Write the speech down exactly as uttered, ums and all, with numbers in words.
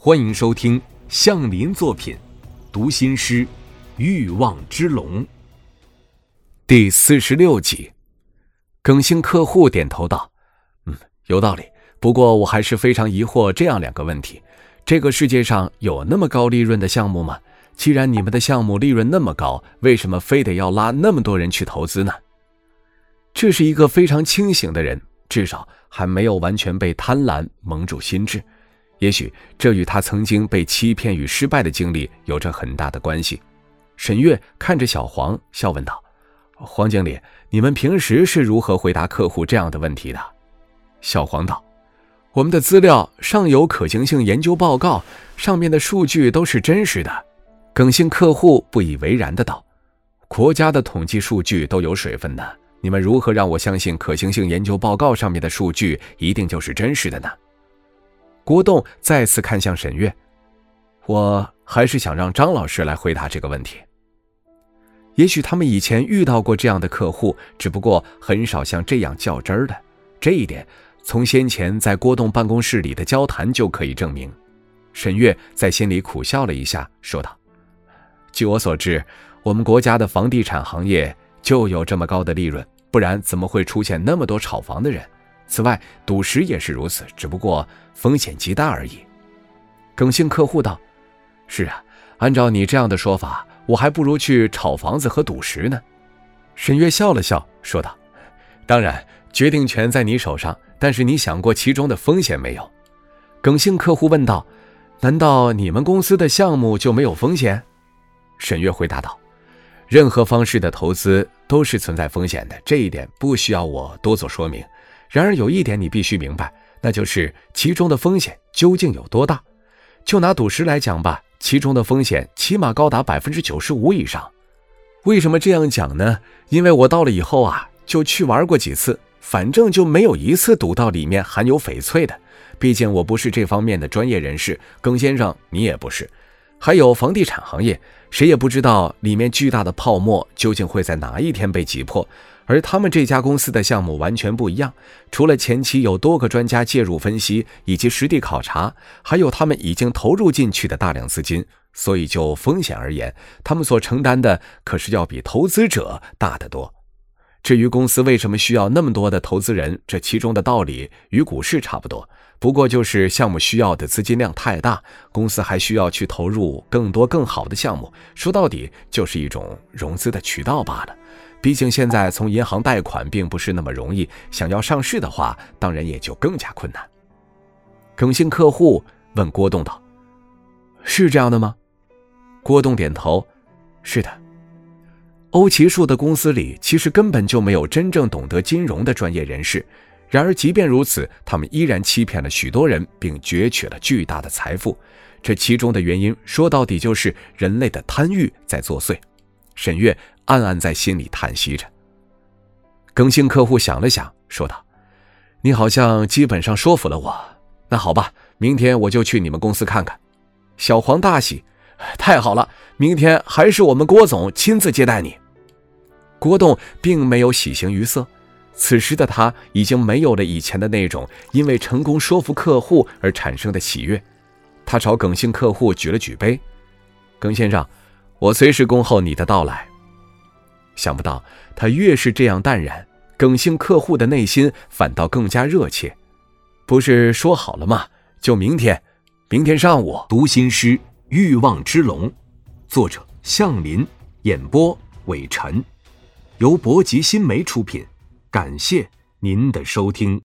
欢迎收听向林作品读心师欲望之龙第四十六集。耿姓客户点头道：嗯，有道理，不过我还是非常疑惑这样两个问题。这个世界上有那么高利润的项目吗？既然你们的项目利润那么高，为什么非得要拉那么多人去投资呢？这是一个非常清醒的人，至少还没有完全被贪婪蒙住心智。也许这与他曾经被欺骗与失败的经历有着很大的关系。沈月看着小黄笑问道：黄经理，你们平时是如何回答客户这样的问题的？小黄道：我们的资料上有可行性研究报告，上面的数据都是真实的。耿姓客户不以为然的道：国家的统计数据都有水分的，你们如何让我相信可行性研究报告上面的数据一定就是真实的呢？郭栋再次看向沈月：我还是想让张老师来回答这个问题。也许他们以前遇到过这样的客户，只不过很少像这样较真儿的，这一点从先前在郭栋办公室里的交谈就可以证明。沈月在心里苦笑了一下，说道：据我所知，我们国家的房地产行业就有这么高的利润，不然怎么会出现那么多炒房的人？此外，赌石也是如此，只不过风险极大而已。耿姓客户道：是啊，按照你这样的说法，我还不如去炒房子和赌石呢。沈月笑了笑说道：当然，决定权在你手上，但是你想过其中的风险没有？耿姓客户问道：难道你们公司的项目就没有风险？沈月回答道：任何方式的投资都是存在风险的，这一点不需要我多做说明。然而有一点你必须明白，那就是其中的风险究竟有多大。就拿赌石来讲吧，其中的风险起码高达 百分之九十五 以上。为什么这样讲呢？因为我到了以后啊，就去玩过几次，反正就没有一次赌到里面含有翡翠的。毕竟我不是这方面的专业人士，耿先生你也不是。还有房地产行业，谁也不知道里面巨大的泡沫究竟会在哪一天被击破。而他们这家公司的项目完全不一样，除了前期有多个专家介入分析以及实地考察，还有他们已经投入进去的大量资金，所以就风险而言，他们所承担的可是要比投资者大得多。至于公司为什么需要那么多的投资人，这其中的道理与股市差不多，不过就是项目需要的资金量太大，公司还需要去投入更多更好的项目，说到底就是一种融资的渠道罢了。毕竟现在从银行贷款并不是那么容易，想要上市的话，当然也就更加困难。耿姓客户问郭栋道：是这样的吗？郭栋点头：是的。欧奇树的公司里其实根本就没有真正懂得金融的专业人士，然而即便如此，他们依然欺骗了许多人，并攫取了巨大的财富。这其中的原因说到底就是人类的贪欲在作祟。沈月暗暗在心里叹息着。耿姓客户想了想说道：你好像基本上说服了我，那好吧，明天我就去你们公司看看。小黄大喜：太好了，明天还是我们郭总亲自接待你。郭栋并没有喜形于色，此时的他已经没有了以前的那种因为成功说服客户而产生的喜悦。他朝耿姓客户举了举杯：耿先生，我随时恭候你的到来。想不到他越是这样淡然，耿姓客户的内心反倒更加热切。不是说好了吗？就明天，明天上午。 读心师欲望之龙，作者向林，演播伟晨，由博吉新媒出品。感谢您的收听。